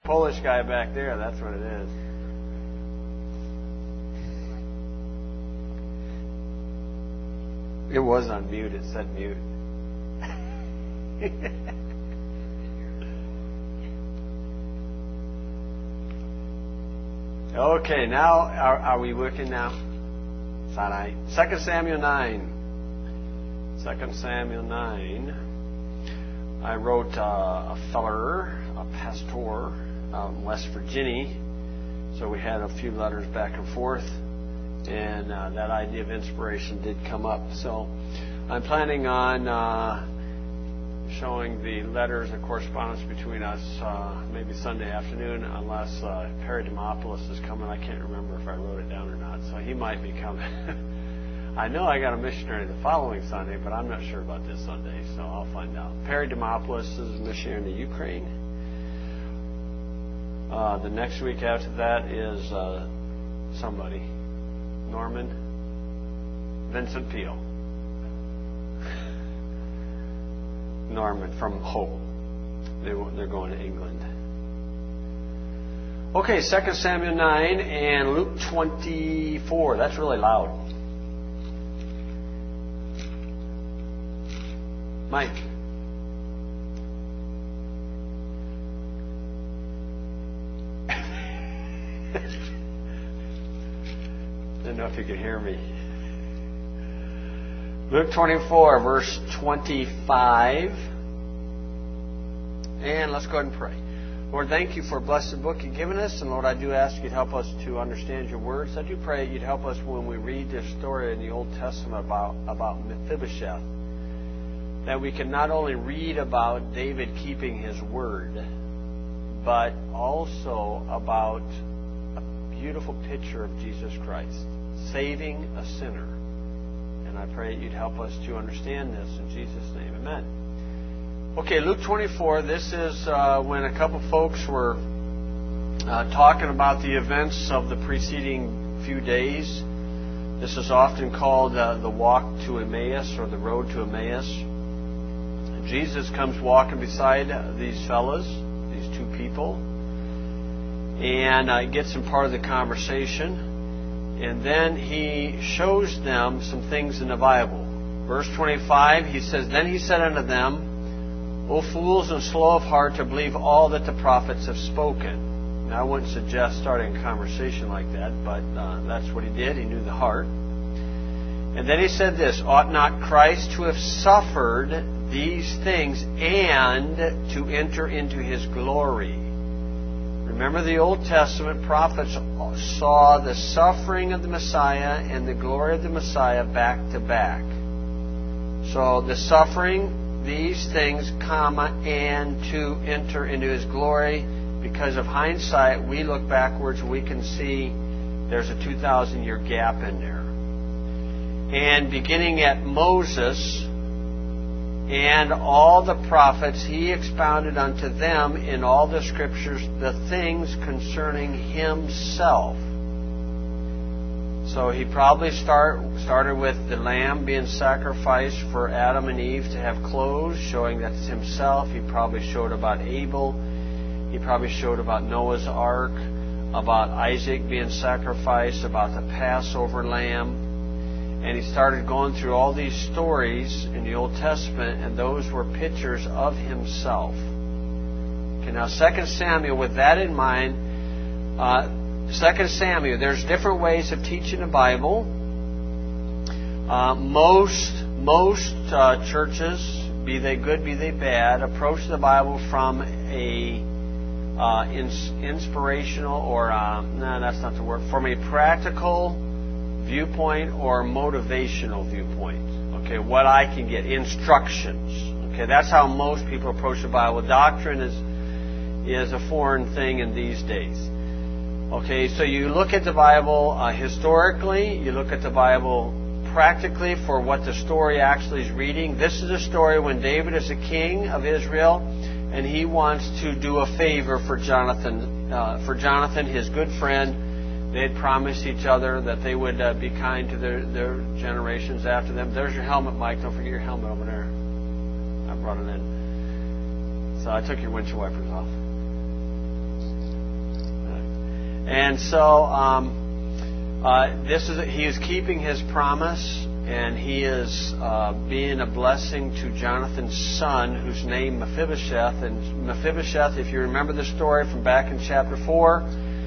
Polish guy back there, that's what it is. It was on mute, it said mute. Okay, now, are we working now? 2 Samuel 9. 2 Samuel 9. I wrote a feller, a pastor, out in West Virginia. So we had a few letters back and forth. And that idea of inspiration did come up. So I'm planning on showing the letters and correspondence between us maybe Sunday afternoon, unless Perry Demopoulos is coming. I can't remember if I wrote it down or not. So he might be coming. I know I got a missionary the following Sunday, but I'm not sure about this Sunday, so I'll find out. Perry Demopoulos is a missionary in the Ukraine. The next week after that is somebody. Norman. Vincent Peel. Norman from Hope. They're going to England. Okay, 2 Samuel 9 and Luke 24. That's really loud. Mike. Didn't know if you could hear me. Luke 24, verse 25. And let's go ahead and pray. Lord, thank you for a blessed book you've given us. And Lord, I do ask you to help us to understand your words. I do pray you'd help us when we read this story in the Old Testament about Mephibosheth, that we can not only read about David keeping his word, but also about a beautiful picture of Jesus Christ, saving a sinner. And I pray you'd help us to understand this in Jesus' name. Amen. Okay, Luke 24, this is when a couple folks were talking about the events of the preceding few days. This is often called the walk to Emmaus or the road to Emmaus. Jesus comes walking beside these fellas, these two people, and gets in part of the conversation. And then he shows them some things in the Bible. Verse 25, he says, "Then he said unto them, O fools and slow of heart to believe all that the prophets have spoken." Now, I wouldn't suggest starting a conversation like that, but that's what he did. He knew the heart. And then he said this, "Ought not Christ to have suffered these things and to enter into his glory?" Remember, the Old Testament prophets saw the suffering of the Messiah and the glory of the Messiah back to back. So the suffering, these things, comma, and to enter into his glory. Because of hindsight, we look backwards and we can see there's a 2,000-year gap in there. And beginning at Moses and all the prophets, he expounded unto them in all the scriptures the things concerning himself. So he probably started with the lamb being sacrificed for Adam and Eve to have clothes, showing that it's himself. He probably showed about Abel. He probably showed about Noah's Ark, about Isaac being sacrificed, about the Passover lamb. And he started going through all these stories in the Old Testament, and those were pictures of himself. Okay, now 2 Samuel, with that in mind, 2 Samuel, there's different ways of teaching the Bible. Most churches, be they good, be they bad, approach the Bible from a inspirational or, that's not the word, from a practical viewpoint or motivational viewpoint. Okay, what I can get, instructions. Okay, that's how most people approach the Bible. Doctrine is a foreign thing in these days. Okay, so you look at the Bible historically, you look at the Bible practically for what the story actually is reading. This is a story when David is the king of Israel, and he wants to do a favor for Jonathan, his good friend. They had promised each other that they would be kind to their generations after them. There's your helmet, Mike. Don't forget your helmet over there. I brought it in. So I took your windshield wipers off. And so he is keeping his promise, and he is being a blessing to Jonathan's son, whose name Mephibosheth. And Mephibosheth, if you remember the story from back in chapter 4,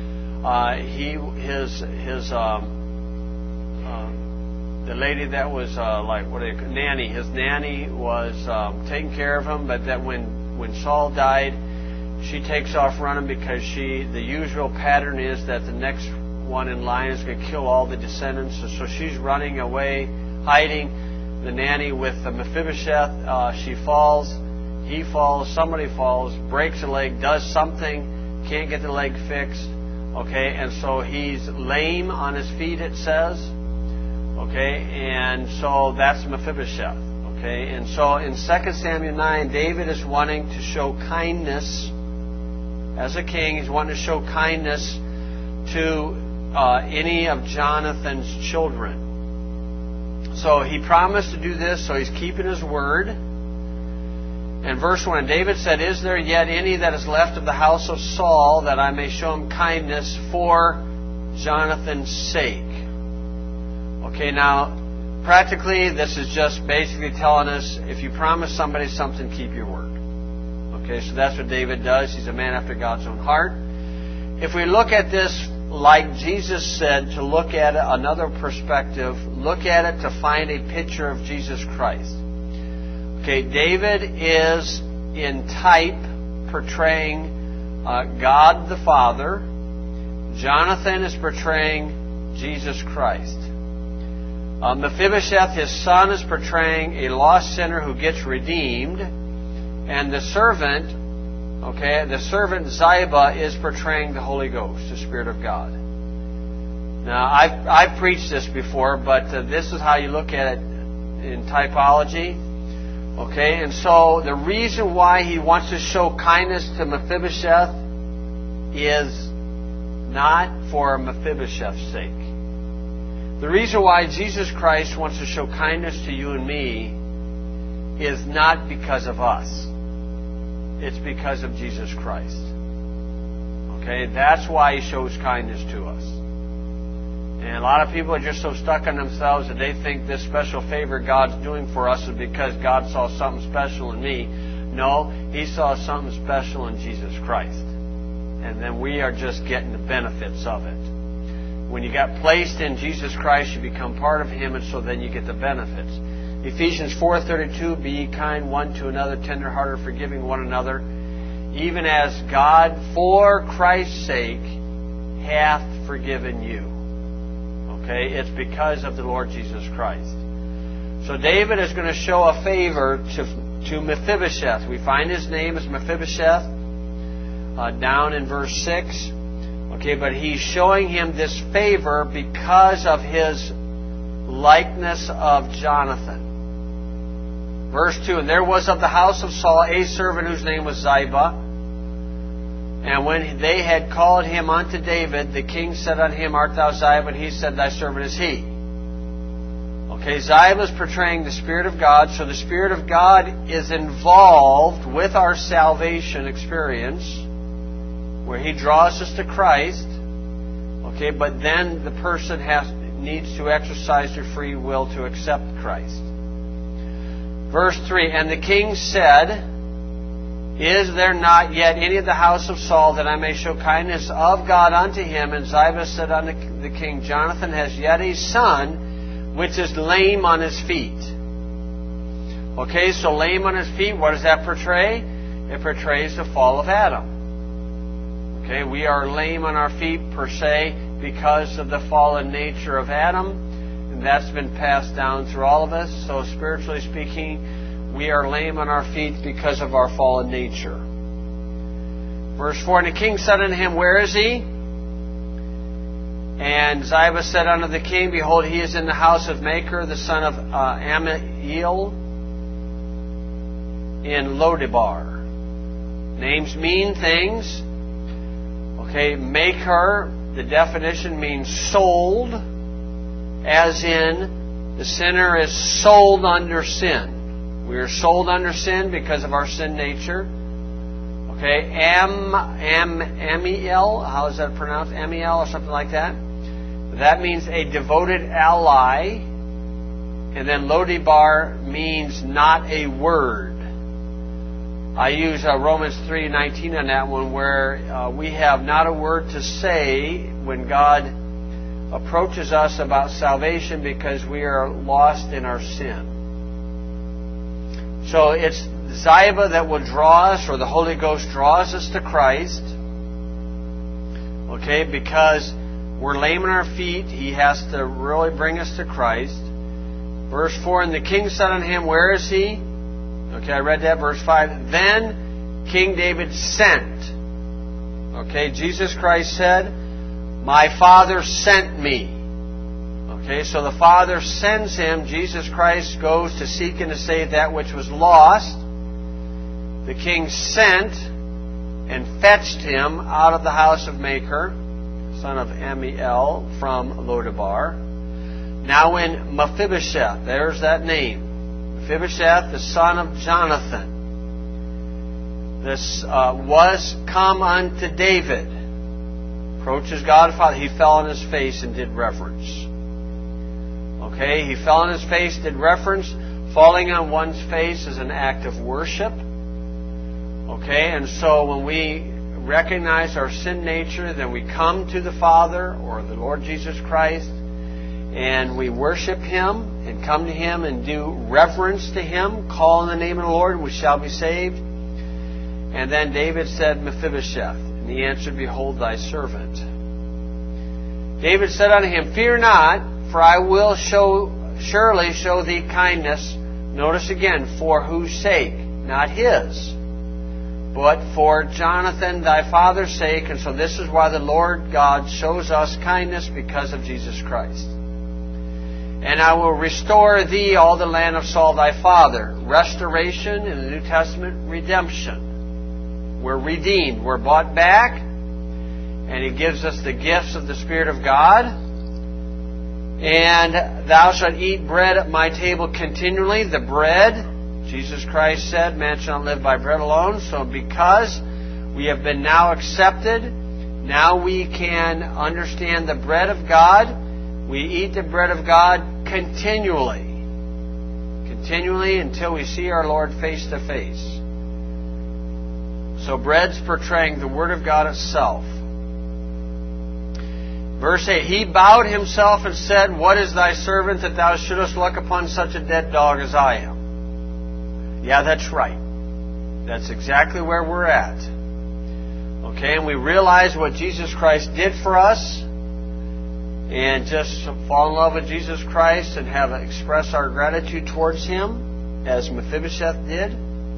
the lady that was nanny. His nanny was taking care of him, but that when Saul died, she takes off running because the usual pattern is that the next one in line is going to kill all the descendants. So she's running away, hiding. The nanny with Mephibosheth, she falls, he falls, somebody falls, breaks a leg, does something, can't get the leg fixed. Okay, and so he's lame on his feet, it says. Okay, and so that's Mephibosheth. Okay, and so in 2 Samuel 9, David is wanting to show kindness as a king. He's wanting to show kindness to any of Jonathan's children. So he promised to do this, so he's keeping his word. And verse 1, David said, "Is there yet any that is left of the house of Saul, that I may show him kindness for Jonathan's sake?" Okay, now, practically, this is just basically telling us, if you promise somebody something, keep your word. Okay, so that's what David does. He's a man after God's own heart. If we look at this like Jesus said, to look at it another perspective, look at it to find a picture of Jesus Christ. Okay, David is in type portraying God the Father. Jonathan is portraying Jesus Christ. Mephibosheth, his son, is portraying a lost sinner who gets redeemed. And the servant Ziba, is portraying the Holy Ghost, the Spirit of God. Now, I've preached this before, but this is how you look at it in typology. Okay, and so the reason why he wants to show kindness to Mephibosheth is not for Mephibosheth's sake. The reason why Jesus Christ wants to show kindness to you and me is not because of us. It's because of Jesus Christ. Okay, that's why He shows kindness to us. And a lot of people are just so stuck on themselves that they think this special favor God's doing for us is because God saw something special in me. No, He saw something special in Jesus Christ. And then we are just getting the benefits of it. When you got placed in Jesus Christ, you become part of Him, and so then you get the benefits. Ephesians 4:32, "Be ye kind one to another, tender-hearted, forgiving one another, even as God, for Christ's sake, hath forgiven you." Okay, it's because of the Lord Jesus Christ. So David is going to show a favor to Mephibosheth. We find his name is Mephibosheth down in verse 6. Okay, but he's showing him this favor because of his likeness of Jonathan. Verse 2, "And there was of the house of Saul a servant whose name was Ziba. And when they had called him unto David, the king said unto him, Art thou Ziba? And he said, Thy servant is he." Okay, Ziba is portraying the Spirit of God. So the Spirit of God is involved with our salvation experience, where He draws us to Christ. Okay, but then the person needs to exercise their free will to accept Christ. Verse 3, "And the king said, Is there not yet any of the house of Saul, that I may show kindness of God unto him? And Ziba said unto the king, Jonathan has yet a son, which is lame on his feet." Okay, so lame on his feet, what does that portray? It portrays the fall of Adam. Okay, we are lame on our feet per se because of the fallen nature of Adam, and that's been passed down through all of us. So spiritually speaking, we are lame on our feet because of our fallen nature. Verse 4, "And the king said unto him, Where is he? And Ziba said unto the king, Behold, he is in the house of Machir, the son of Ammiel, in Lodebar." Names mean things. Okay, Machir, the definition means sold, as in the sinner is sold under sin. We are sold under sin because of our sin nature. Okay, Amiel, how is that pronounced? Amiel or something like that. That means a devoted ally. And then Lodibar means not a word. I use Romans 3:19 on that one, where we have not a word to say when God approaches us about salvation because we are lost in our sin. So it's Ziba that will draw us, or the Holy Ghost draws us to Christ. Okay, because we're lame on our feet, He has to really bring us to Christ. Verse 4, and the king said unto him, where is he? Okay, I read that. Verse 5, then King David sent. Okay, Jesus Christ said, my Father sent me. Okay, so the Father sends Him. Jesus Christ goes to seek and to save that which was lost. The king sent and fetched Him out of the house of Machir, son of Amiel, from Lodabar. Now when Mephibosheth, there's that name, Mephibosheth, the son of Jonathan, this was come unto David, approached his God Father, he fell on his face and did reverence. Okay, he fell on his face, did reverence. Falling on one's face is an act of worship. Okay, and so when we recognize our sin nature, then we come to the Father or the Lord Jesus Christ, and we worship Him and come to Him and do reverence to Him, call on the name of the Lord, and we shall be saved. And then David said, Mephibosheth. And he answered, behold thy servant. David said unto him, fear not, for I will surely show thee kindness. Notice again, for whose sake? Not his, but for Jonathan thy father's sake. And so this is why the Lord God shows us kindness, because of Jesus Christ. And I will restore thee all the land of Saul thy father. Restoration in the New Testament, redemption. We're redeemed. We're bought back. And He gives us the gifts of the Spirit of God. And thou shalt eat bread at my table continually. The bread, Jesus Christ said, man shall not live by bread alone. So because we have been now accepted, now we can understand the bread of God. We eat the bread of God continually. Continually until we see our Lord face to face. So bread's portraying the Word of God itself. Verse 8, he bowed himself and said, what is thy servant that thou shouldest look upon such a dead dog as I am? Yeah, that's right. That's exactly where we're at. Okay, and we realize what Jesus Christ did for us, and just fall in love with Jesus Christ and express our gratitude towards Him, as Mephibosheth did.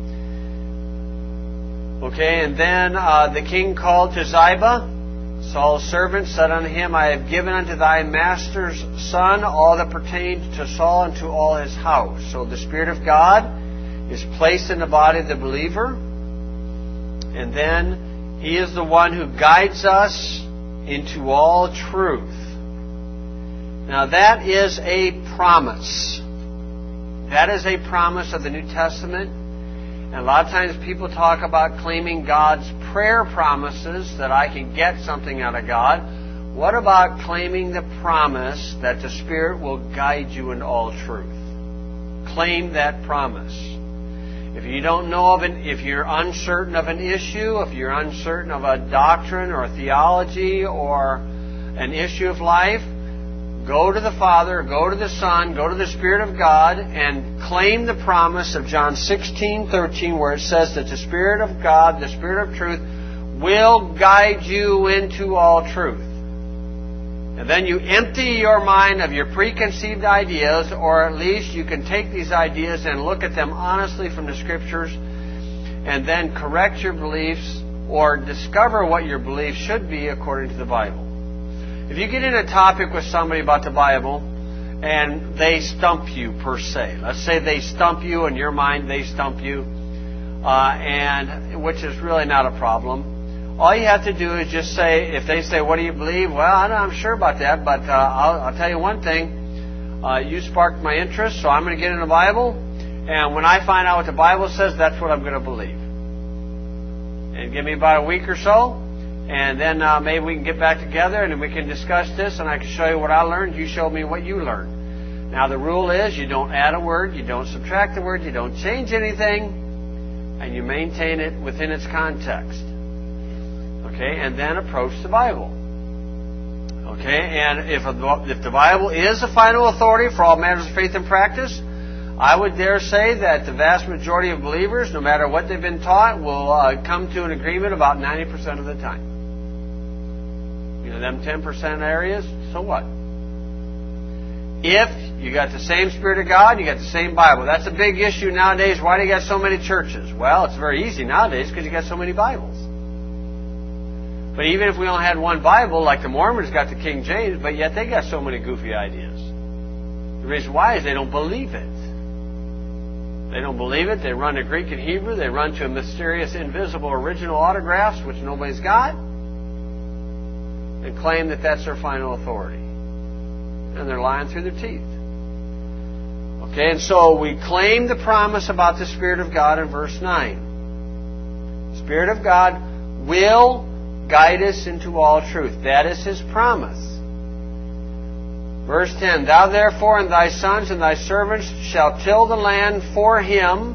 Okay, and then the king called to Ziba, Saul's servant, said unto him, I have given unto thy master's son all that pertained to Saul and to all his house. So the Spirit of God is placed in the body of the believer, and then He is the one who guides us into all truth. Now that is a promise. That is a promise of the New Testament. And a lot of times people talk about claiming God's prayer promises, that I can get something out of God. What about claiming the promise that the Spirit will guide you in all truth? Claim that promise. If you don't know if you're uncertain of an issue, if you're uncertain of a doctrine or a theology or an issue of life, go to the Father, go to the Son, go to the Spirit of God, and claim the promise of John 16:13, where it says that the Spirit of God, the Spirit of truth, will guide you into all truth. And then you empty your mind of your preconceived ideas, or at least you can take these ideas and look at them honestly from the Scriptures, and then correct your beliefs or discover what your beliefs should be according to the Bible. If you get in a topic with somebody about the Bible and they stump you per se, let's say they stump you in your mind, they stump you, and which is really not a problem. All you have to do is just say, if they say, what do you believe? Well, I'm not sure about that, but I'll tell you one thing. You sparked my interest, so I'm going to get in the Bible, and when I find out what the Bible says, that's what I'm going to believe. and give me about a week or so, and then maybe we can get back together and we can discuss this, and I can show you what I learned. You show me what you learned. Now the rule is you don't add a word, you don't subtract a word, you don't change anything, and you maintain it within its context. Okay, and then approach the Bible. Okay, and if the Bible is the final authority for all matters of faith and practice, I would dare say that the vast majority of believers, no matter what they've been taught, will come to an agreement about 90% of the time. You know, them 10% areas, so what? If you got the same Spirit of God, you got the same Bible. That's a big issue nowadays. Why do you got so many churches? Well, it's very easy nowadays because you got so many Bibles. But even if we only had one Bible, like the Mormons got the King James, but yet they got so many goofy ideas. The reason why is they don't believe it. They don't believe it. They run to Greek and Hebrew. They run to mysterious, invisible, original autographs, which nobody's got, and claim that that's their final authority. And they're lying through their teeth. Okay, and so we claim the promise about the Spirit of God in verse 9. The Spirit of God will guide us into all truth. That is His promise. Verse 10, Thou therefore and thy sons and thy servants shall till the land for Him,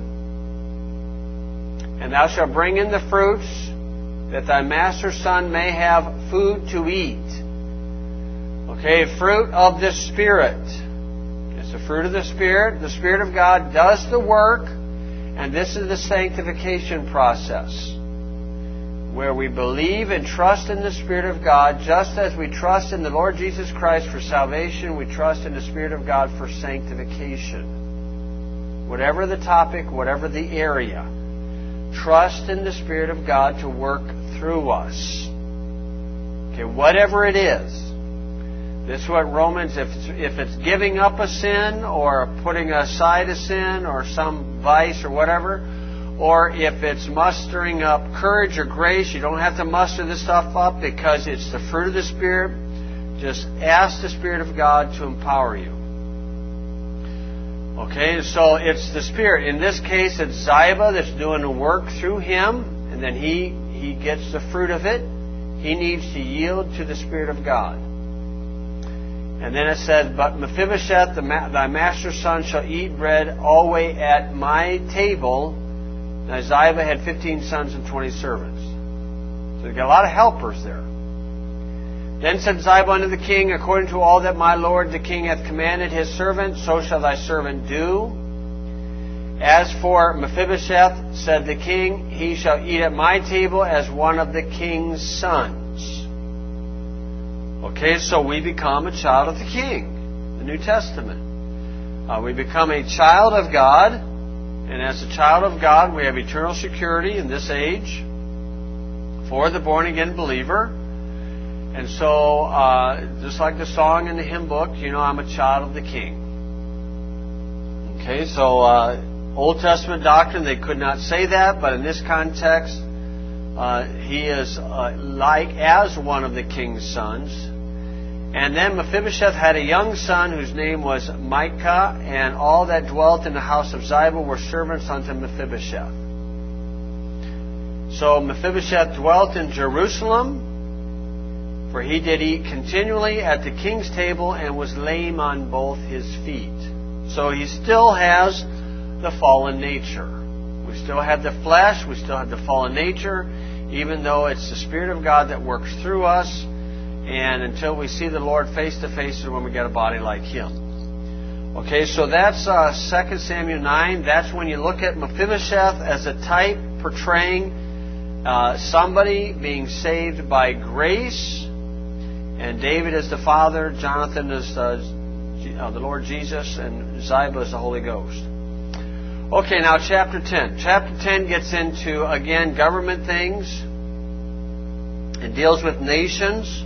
and thou shalt bring in the fruits, that thy master's son may have food to eat. Okay, fruit of the Spirit. It's the fruit of the Spirit. The Spirit of God does the work, and this is the sanctification process, where we believe and trust in the Spirit of God, just as we trust in the Lord Jesus Christ for salvation, we trust in the Spirit of God for sanctification. Whatever the topic, whatever the area, trust in the Spirit of God to work through us. Okay, whatever it is. This is what Romans, if it's giving up a sin or putting aside a sin or some vice or whatever, or if it's mustering up courage or grace, you don't have to muster this stuff up because it's the fruit of the Spirit. Just ask the Spirit of God to empower you. Okay, so it's the Spirit. In this case, it's Ziba that's doing the work through him, and then he gets the fruit of it. He needs to yield to the Spirit of God. And then it says, But Mephibosheth, thy master's son, shall eat bread always at my table. Now Ziba had 15 sons and 20 servants. So you got a lot of helpers there. Then said Ziba unto the king, According to all that my lord the king hath commanded his servant, so shall thy servant do. As for Mephibosheth, said the king, he shall eat at my table as one of the king's sons. Okay, so we become a child of the king. The New Testament. We become a child of God. And as a child of God, we have eternal security in this age for the born-again believer. And so, just like the song in the hymn book, you know, I'm a child of the King. Okay, so Old Testament doctrine, they could not say that, but in this context, he is like as one of the king's sons. And then Mephibosheth had a young son whose name was Micah, and all that dwelt in the house of Ziba were servants unto Mephibosheth. So Mephibosheth dwelt in Jerusalem, for he did eat continually at the king's table and was lame on both his feet. So he still has the fallen nature. We still have the flesh, we still have the fallen nature, even though it's the Spirit of God that works through us. And until we see the Lord face to face is when we get a body like Him. Okay, so that's 2 Samuel 9. That's when you look at Mephibosheth as a type portraying somebody being saved by grace. And David is the Father, Jonathan is the Lord Jesus, and Ziba is the Holy Ghost. Okay, now chapter 10. Chapter 10 gets into, again, government things. It deals with nations.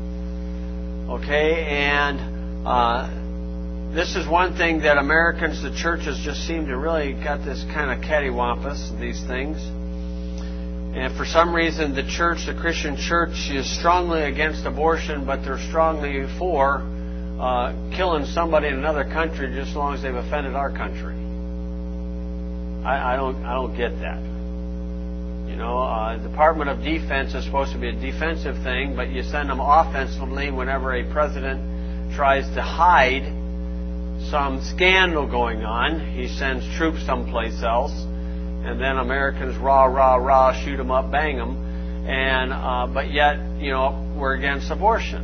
Okay, and this is one thing that Americans, the churches, just seem to really got this kind of cattywampus, these things. And for some reason, the church, the Christian church, is strongly against abortion, but they're strongly for killing somebody in another country just as long as they've offended our country. I don't get that. Department of Defense is supposed to be a defensive thing, but you send them offensively whenever a president tries to hide some scandal going on. He sends troops someplace else, and then Americans rah, rah, rah, shoot them up, bang them, but yet, we're against abortion.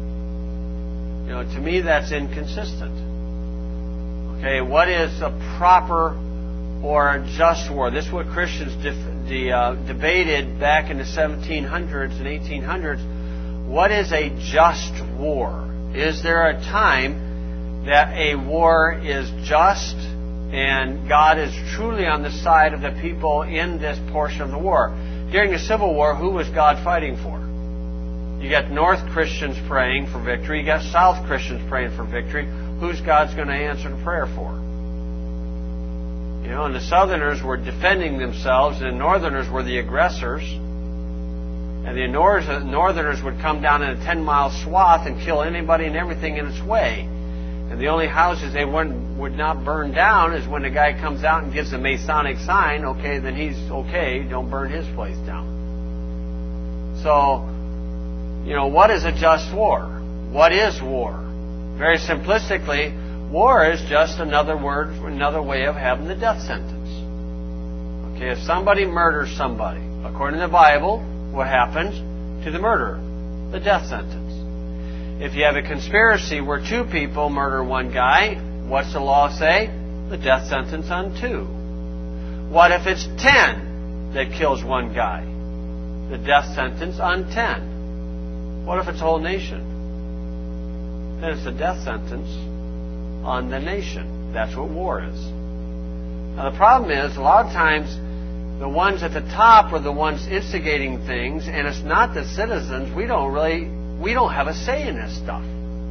To me, that's inconsistent. Okay, what is a proper or a just war? This is what Christians debated back in the 1700s and 1800s. What is a just war? Is there a time that a war is just and God is truly on the side of the people in this portion of the war? During the Civil War, who was God fighting for? You got North Christians praying for victory. You got South Christians praying for victory. Who's God's going to answer the prayer for? And the Southerners were defending themselves, and the Northerners were the aggressors. And the Northerners would come down in a 10-mile swath and kill anybody and everything in its way. And the only houses they would not burn down is when the guy comes out and gives a Masonic sign. Okay, then he's okay. Don't burn his place down. So, what is a just war? What is war? Very simplistically, war is just another way of having the death sentence. Okay, if somebody murders somebody, according to the Bible, what happens to the murderer? The death sentence. If you have a conspiracy where two people murder one guy, what's the law say? The death sentence on 2. What if it's 10 that kills one guy? The death sentence on 10. What if it's a whole nation? Then it's the death sentence on the nation. That's what war is. Now the problem is, a lot of times, the ones at the top are the ones instigating things, and it's not the citizens. We don't have a say in this stuff.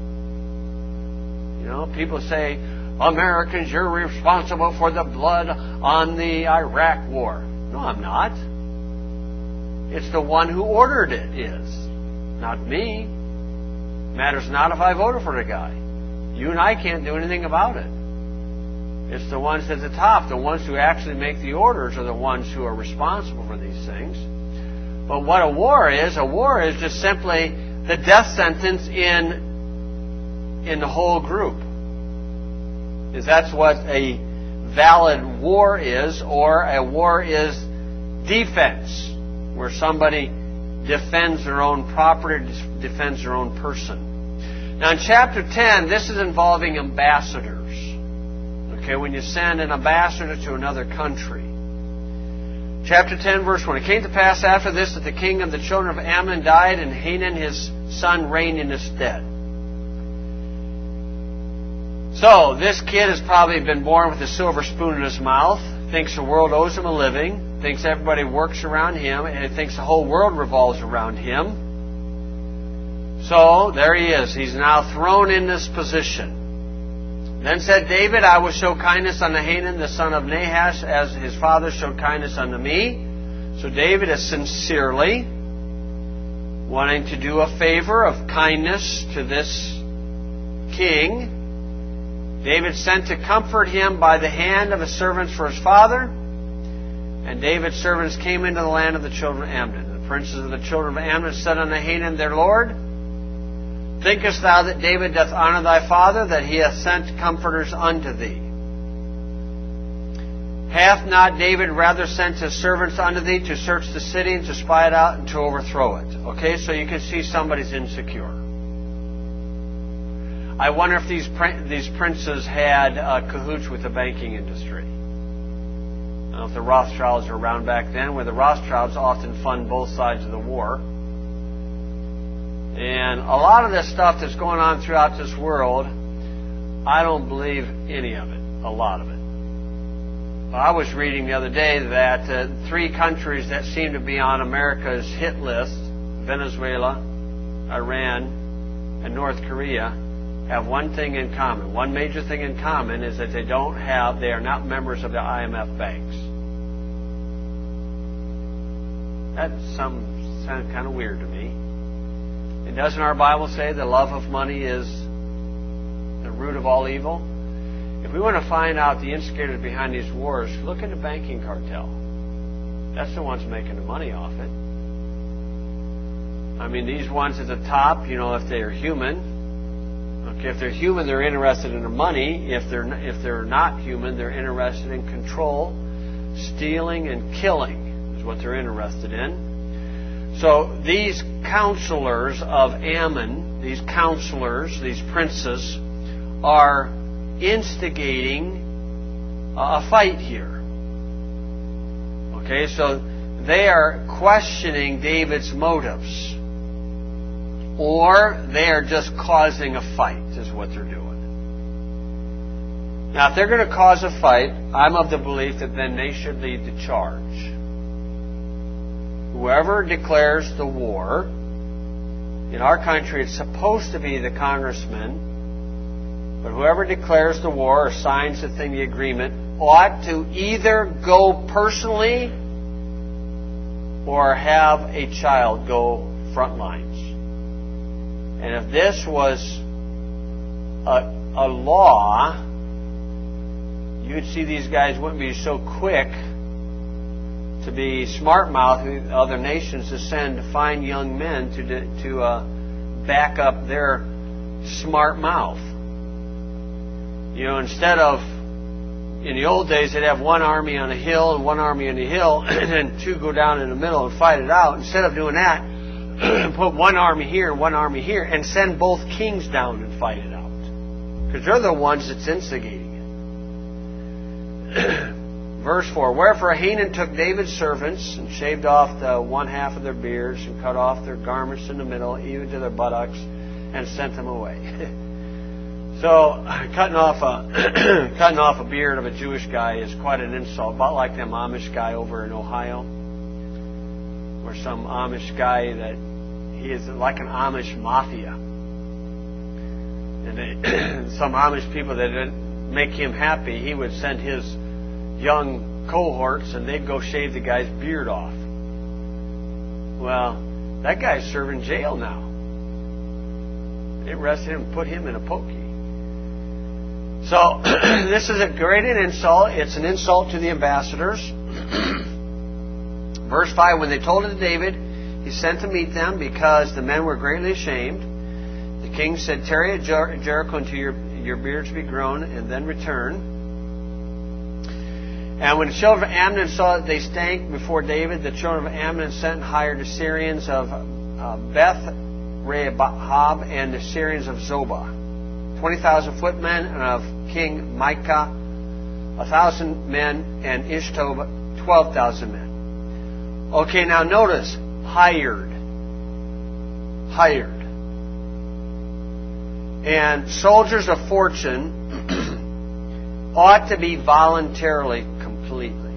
People say, Americans, you're responsible for the blood on the Iraq war. No, I'm not. It's the one who ordered it is. Not me. Matters not if I voted for the guy. You and I can't do anything about it. It's the ones at the top, the ones who actually make the orders are the ones who are responsible for these things. But what a war is just simply the death sentence in the whole group. That's what a valid war is, or a war is defense, where somebody defends their own property, defends their own person. Now in chapter 10, this is involving ambassadors. Okay, when you send an ambassador to another country. Chapter 10, verse 1. It came to pass after this that the king of the children of Ammon died, and Hanun his son reigned in his stead. So, this kid has probably been born with a silver spoon in his mouth, thinks the world owes him a living, thinks everybody works around him, and thinks the whole world revolves around him. So, there he is. He's now thrown in this position. Then said David, I will show kindness unto Hanun, the son of Nahash, as his father showed kindness unto me. So David is sincerely wanting to do a favor of kindness to this king. David sent to comfort him by the hand of his servants for his father. And David's servants came into the land of the children of Ammon. The princes of the children of Ammon said unto Hanun their lord, Thinkest thou that David doth honor thy father, that he hath sent comforters unto thee? Hath not David rather sent his servants unto thee to search the city and to spy it out and to overthrow it? Okay, so you can see somebody's insecure. I wonder if these princes had cahoots with the banking industry. I don't know if the Rothschilds were around back then, where the Rothschilds often fund both sides of the war. And a lot of this stuff that's going on throughout this world, I don't believe any of it, a lot of it. I was reading the other day that 3 countries that seem to be on America's hit list, Venezuela, Iran, and North Korea, have one thing in common. One major thing in common is that they are not members of the IMF banks. That sounds kind of weird to me. And doesn't our Bible say the love of money is the root of all evil? If we want to find out the instigators behind these wars, look at the banking cartel. That's the ones making the money off it. I mean, these ones at the top, if they're human, okay, if they're human, they're interested in the money. If they're not human, they're interested in control, stealing, and killing is what they're interested in. So these counselors of Ammon, these princes, are instigating a fight here. Okay, so they are questioning David's motives. Or they are just causing a fight, is what they're doing. Now, if they're going to cause a fight, I'm of the belief that then they should lead the charge. Whoever declares the war, in our country it's supposed to be the congressman, but whoever declares the war or signs the agreement, ought to either go personally or have a child go front lines. And if this was a law, you'd see these guys wouldn't be so quick to be smart-mouthed with other nations to send fine young men to back up their smart mouth. Instead of, in the old days, they'd have one army on a hill and one army on a hill, and then two go down in the middle and fight it out. Instead of doing that, put one army here and one army here, and send both kings down and fight it out. Because they're the ones that's instigating it. Verse 4, Wherefore Hanan took David's servants, and shaved off the one half of their beards, and cut off their garments in the middle, even to their buttocks, and sent them away. So, cutting off a beard of a Jewish guy is quite an insult. About like them Amish guy over in Ohio, or some Amish guy that he is like an Amish mafia. And some Amish people that didn't make him happy, he would send his young cohorts and they'd go shave the guy's beard off. Well, that guy's serving jail now. They arrested him and put him in a pokey. So, this is a great insult. It's an insult to the ambassadors. Verse 5, When they told it to David, he sent to meet them because the men were greatly ashamed. The king said, Tarry at Jericho until your beards be grown, and then return. And when the children of Ammon saw that they stank before David, the children of Ammon sent and hired the Syrians of Beth Rehob and the Syrians of Zobah, 20,000 footmen, and of King Micah 1,000 men, and Ishtob 12,000 men. Okay, now notice, hired. And soldiers of fortune ought to be voluntarily completely.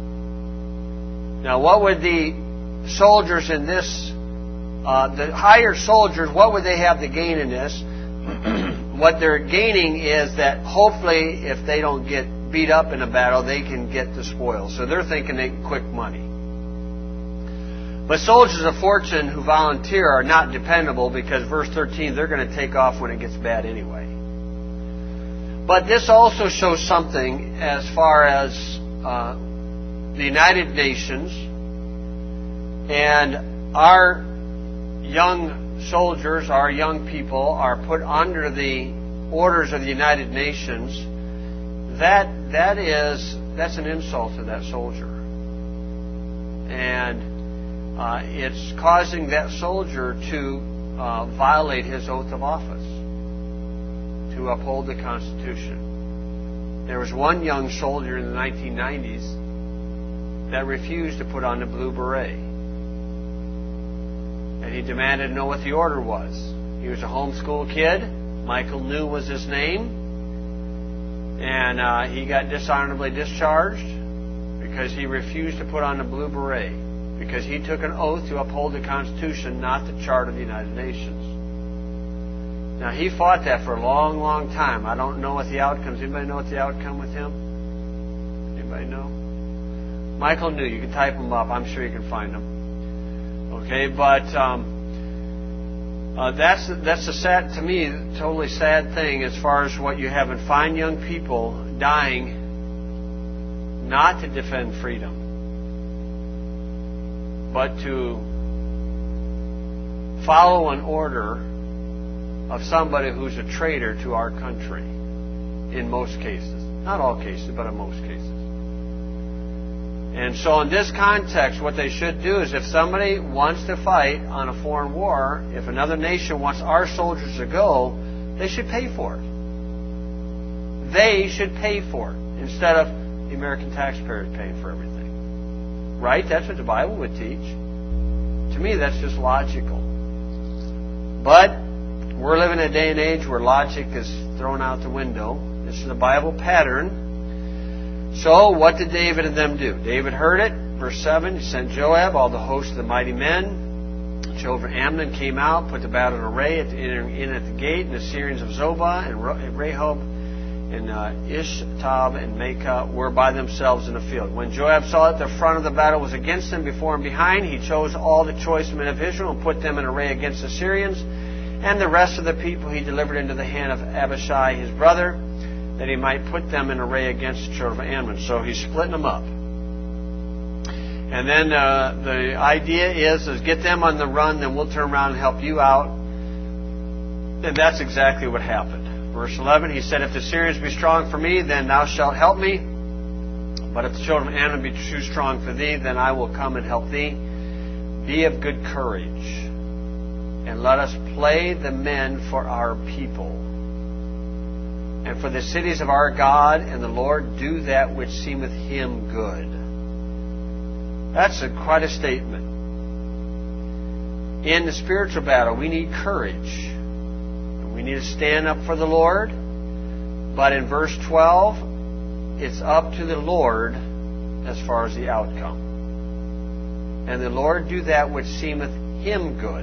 Now, what would the soldiers in this, the hired soldiers, what would they have to gain in this? What they're gaining is that hopefully if they don't get beat up in a battle, they can get the spoils. So they're thinking they can quick money. But soldiers of fortune who volunteer are not dependable because verse 13, they're going to take off when it gets bad anyway. But this also shows something as far as the United Nations and our young soldiers, our young people, are put under the orders of the United Nations. That's an insult to that soldier. And it's causing that soldier to violate his oath of office, to uphold the Constitution. There was one young soldier in the 1990s that refused to put on the blue beret. And he demanded to know what the order was. He was a homeschool kid. Michael New was his name. And he got dishonorably discharged because he refused to put on the blue beret. Because he took an oath to uphold the Constitution, not the Charter of the United Nations. Now, he fought that for a long, long time. I don't know what the outcome is. Anybody know what the outcome with him? Anybody know? Michael New. You can type him up. I'm sure you can find him. Okay, but that's a sad, to me, totally sad thing as far as what you have in fine young people dying not to defend freedom. but to follow an order of somebody who's a traitor to our country, in most cases. Not all cases, but in most cases. And so in this context, what they should do is if somebody wants to fight on a foreign war, if another nation wants our soldiers to go, they should pay for it. They should pay for it instead of the American taxpayers paying for everything. Right? That's what the Bible would teach. To me, that's just logical. But we're living in a day and age where logic is thrown out the window. This is a Bible pattern. So, what did David and them do? David heard it. Verse 7, he sent Joab, all the host of the mighty men. The children of Ammon came out, put the battle in array at the gate, and the Syrians of Zobah and Rehob and Ishtab and Maacah were by themselves in the field. When Joab saw that the front of the battle was against them, before and behind, he chose all the choice men of Israel and put them in array against the Syrians. And the rest of the people he delivered into the hand of Abishai his brother, that he might put them in array against the children of Ammon. So he's splitting them up. And then the idea is get them on the run, then we'll turn around and help you out. And that's exactly what happened. Verse 11, he said, if the Syrians be strong for me, then thou shalt help me. But if the children of Ammon be too strong for thee, then I will come and help thee. Be of good courage, and let us play the men for our people, and for the cities of our God, and the Lord do that which seemeth him good. That's quite a statement. In the spiritual battle, we need courage. We need to stand up for the Lord. But in verse 12, it's up to the Lord as far as the outcome. And the Lord do that which seemeth him good.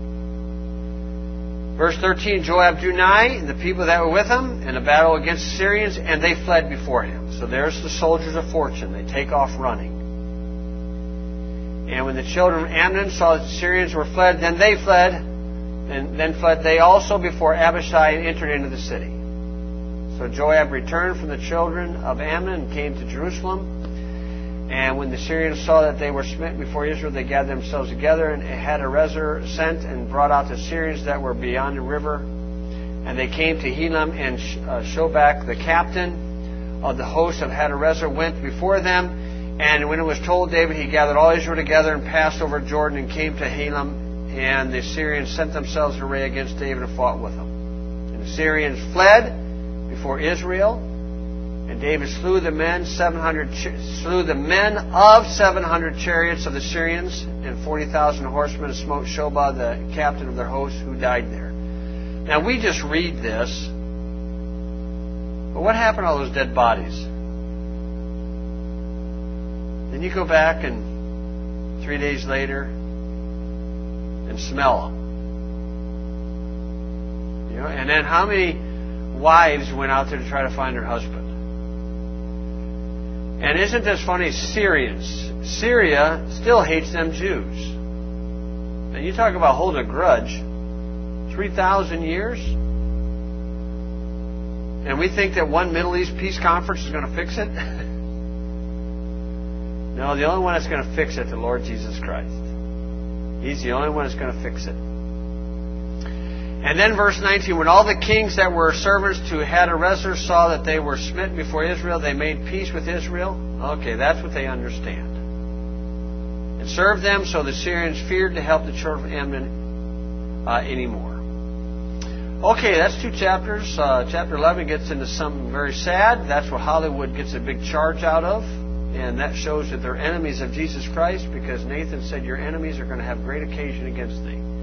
Verse 13, Joab drew nigh, and the people that were with him, in a battle against the Syrians, and they fled before him. So there's the soldiers of fortune. They take off running. And when the children of Ammon saw that the Syrians were fled, then they fled, and then fled they also before Abishai and entered into the city. So Joab returned from the children of Ammon and came to Jerusalem. And when the Syrians saw that they were smitten before Israel, they gathered themselves together, and Hadarezer sent and brought out the Syrians that were beyond the river. And they came to Helam, and Shobach, the captain of the host of Hadarezer, went before them. And when it was told David, he gathered all Israel together and passed over Jordan and came to Helam. And the Syrians sent themselves in array against David and fought with him. And the Syrians fled before Israel. And David slew the men of 700 chariots of the Syrians and 40,000 horsemen, and smote Shobah, the captain of their host, who died there. Now we just read this, but what happened to all those dead bodies? Then you go back and 3 days later and smell them. You know, and then how many wives went out there to try to find her husband? And isn't this funny? Syria still hates them Jews. And you talk about holding a grudge. 3,000 years? And we think that one Middle East peace conference is going to fix it? No, the only one that's going to fix it is the Lord Jesus Christ. He's the only one that's going to fix it. And then verse 19, when all the kings that were servants to Hadarezer saw that they were smitten before Israel, they made peace with Israel. Okay, that's what they understand. And served them, so the Syrians feared to help the children of Ammon anymore. Okay, that's 2 chapters. Chapter 11 gets into something very sad. That's what Hollywood gets a big charge out of. And that shows that they're enemies of Jesus Christ, because Nathan said your enemies are going to have great occasion against thee.